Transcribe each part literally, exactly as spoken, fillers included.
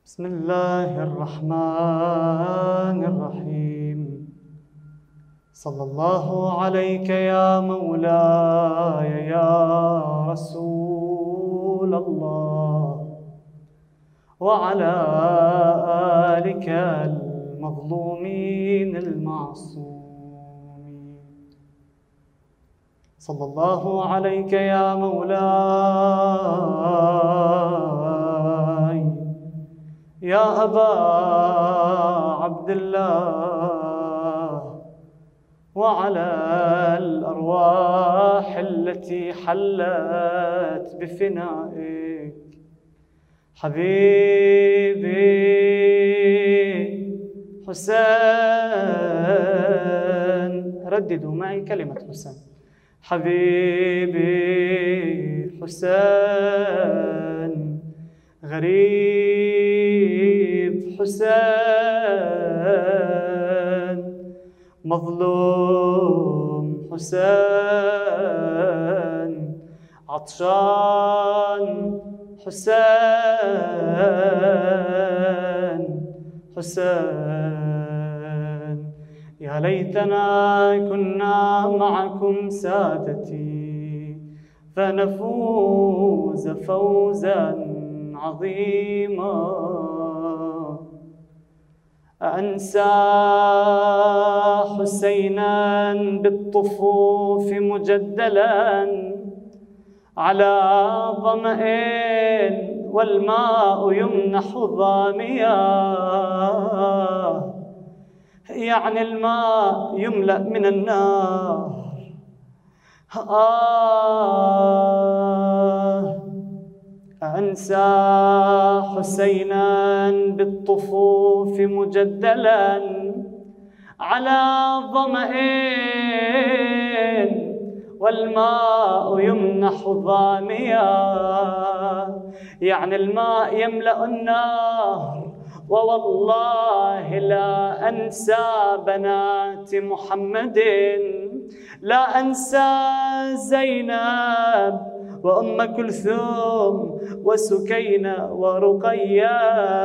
بسم الله الرحمن الرحيم. صلى الله عليك يا مولاي يا رسول الله، وعلى آلك المظلومين المعصومين. صلى الله عليك يا مولاي يا أبا عبد الله، وعلى الأرواح التي حلت بفنائك. حبيبي حسين، رددوا معي كلمة حسين. حبيبي حسين، غريب حسين، مظلوم حسين، عطشان حسين، حسين. يا ليتنا كنا معكم سادتي فنفوز فوزا عظيما. أنسى حسينا بالطفوف مجدلا على ظمأ والماء يمنح ظاميا، يعني الماء يملأ من النار. آه أنسى حسينا بالطفوف مجدلا على ظمأ والماء يمنح ظاميا، يعني الماء يملأ النار. ووالله لا أنسى بنات محمد، لا أنسى زينب وأم كلثوم وسكينة ورقية،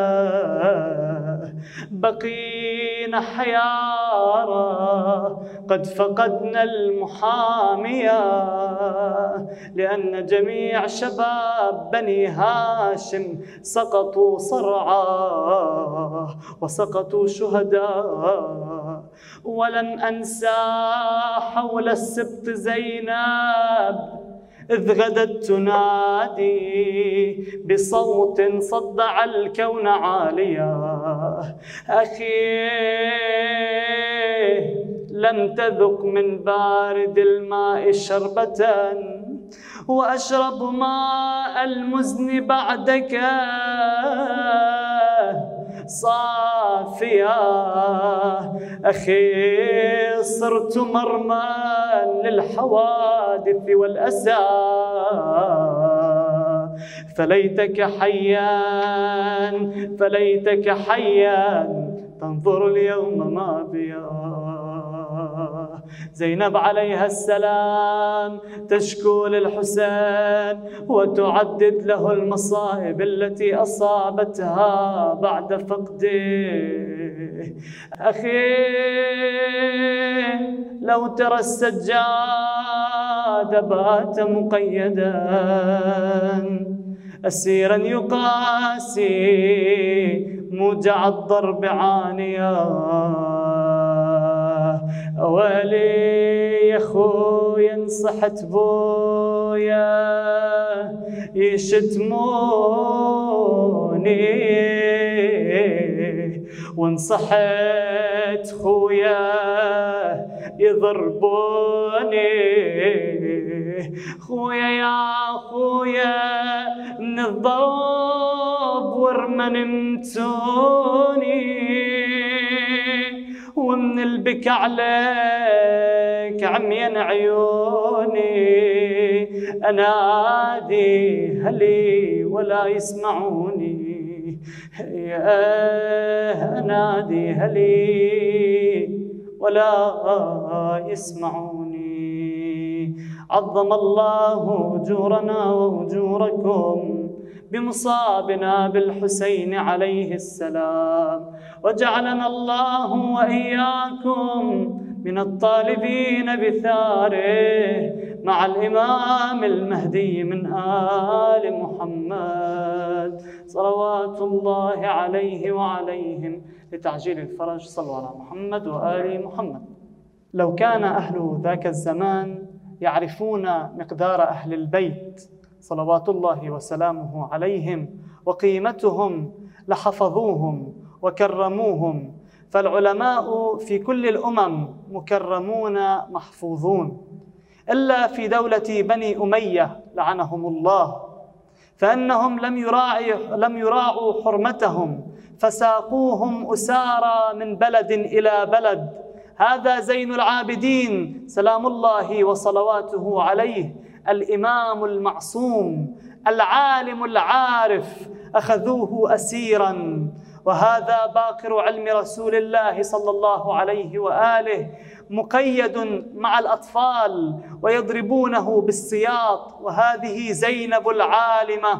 بقينا حيارى قد فقدنا المحامية، لأن جميع شباب بني هاشم سقطوا صرعى وسقطوا شهداء. ولن أنسى حول السبط زينب إذ غدت تنادي بصوت صدع الكون عاليا، أخي لم تذق من بارد الماء شربة، وأشرب ماء المزن بعدك صافيا. أخي صرت مرمى للحوادث والأسى، فليتك حيا فليتك حيا تنظر اليوم ما بيا. زينب عليها السلام تشكو للحسين وتعدد له المصائب التي أصابتها بعد فقده. أخي لو ترى السجاد بات مقيدا أسيرا يقاسي موجع الضرب عانيا. أولي يا خويا انصحت بويا يشتموني، وانصحت خويا يضربوني. خويا يا خويا من الضرب ورمى نمتوني، ومن البكا عليك عميان عيوني. أنادي هلي ولا يسمعوني، يا أنادي هلي ولا يسمعوني. عظم الله أجورنا وأجوركم بمصابنا بالحسين عليه السلام، وجعلنا الله وإياكم من الطالبين بثاره مع الإمام المهدي من آل محمد صلوات الله عليه وعليهم لتعجيل الفرج. صلوا على محمد وآل محمد. لو كان أهل ذاك الزمان يعرفون مقدار أهل البيت صلوات الله وسلامه عليهم وقيمتهم لحفظوهم وكرموهم، فالعلماء في كل الأمم مكرمون محفوظون، إلا في دولة بني أمية لعنهم الله، فإنهم لم يراعوا لم يراعوا حرمتهم فساقوهم أسارى من بلد إلى بلد. هذا زين العابدين سلام الله وصلواته عليه، الإمام المعصوم العالم العارف، أخذوه أسيرا. وهذا باقر علم رسول الله صلى الله عليه وآله مقيد مع الأطفال ويضربونه بالسياط، وهذه زينب العالمة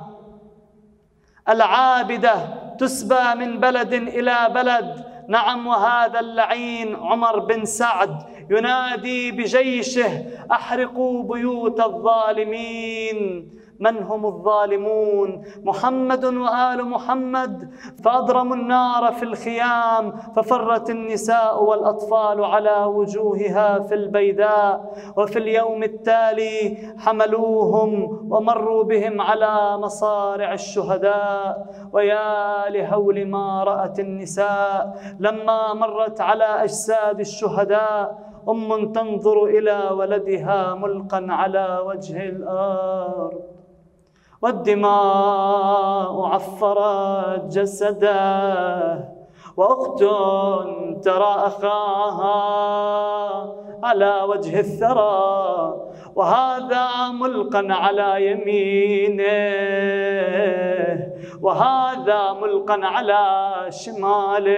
العابدة تسبى من بلد إلى بلد. نعم، وهذا اللعين عمر بن سعد ينادي بجيشه: أحرقوا بيوت الظالمين. من هم الظالمون؟ محمد وآل محمد، فأضرموا النار في الخيام ففرت النساء والأطفال على وجوهها في البيداء، وفي اليوم التالي حملوهم ومروا بهم على مصارع الشهداء. ويا لهول ما رأت النساء لما مرت على أجساد الشهداء، أم تنظر إلى ولدها ملقا على وجه الأرض، والدماء عفرت جسده، وأخت ترى أخاها على وجه الثرى، وهذا ملقا على يمينه وهذا ملقا على شماله،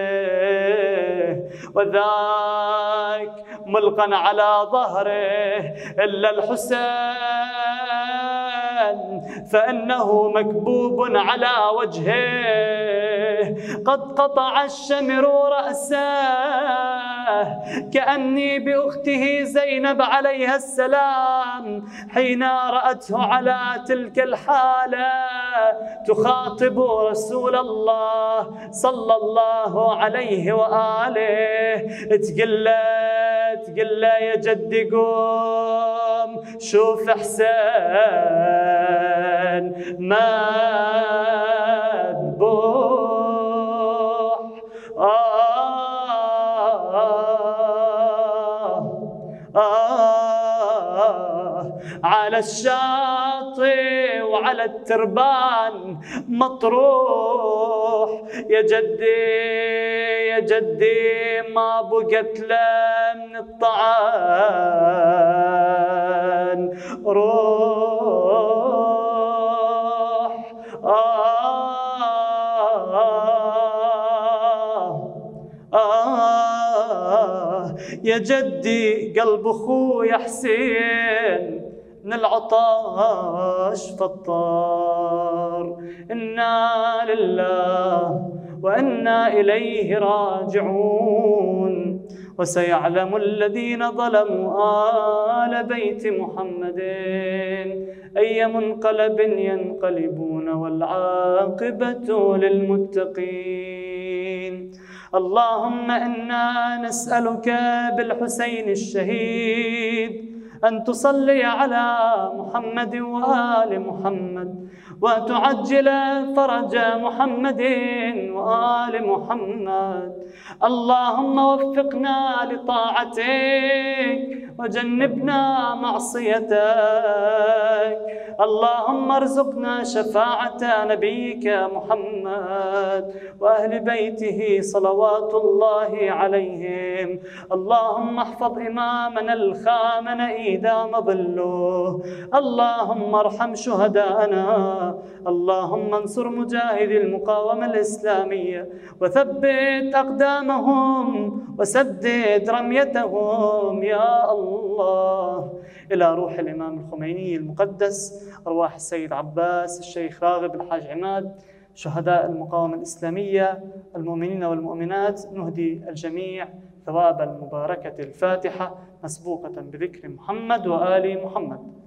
وذاك ملقا على ظهره، إلا الحسين فإنه مكبوب على وجهه، قد قطع الشمر رأسه، كأني بأخته زينب عليها السلام حين رأته على تلك الحالة تخاطب رسول الله صلى الله عليه وآله، تقول له تقول له يا جدي قوم شوف حسين مذبوح. آه آه آه على الشاطئ وعلى التربان مطروح، يا جدي يا جدي ما بقت له من الطعام روح. آه آه آه يا جدي قلب أخويا حسين من العطاش فطار، إنا لله وإنا إليه راجعون. وسيعلم الذين ظلموا آل بيت محمد أي منقلب ينقلبون، والعاقبة للمتقين. اللهم إنا نسألك بالحسين الشهيد أن تصلي على محمد وآل محمد، وتعجل فرج محمد وآل محمد. اللهم وفقنا لطاعتك وجنبنا معصيتك. اللهم ارزقنا شفاعة نبيك محمد وأهل بيته صلوات الله عليهم. اللهم احفظ إمامنا الخامنئي دام ظله. اللهم ارحم شهداءنا، اللهم انصر مجاهدي المقاومة الإسلامية وثبت أقدامهم وسدد رميتهم يا الله. إلى روح الإمام الخميني المقدس، أرواح السيد عباس، الشيخ راغب، الحاج عماد، شهداء المقاومة الإسلامية، المؤمنين والمؤمنات، نهدي الجميع ثواب المباركة الفاتحة مسبوقة بذكر محمد وآل محمد.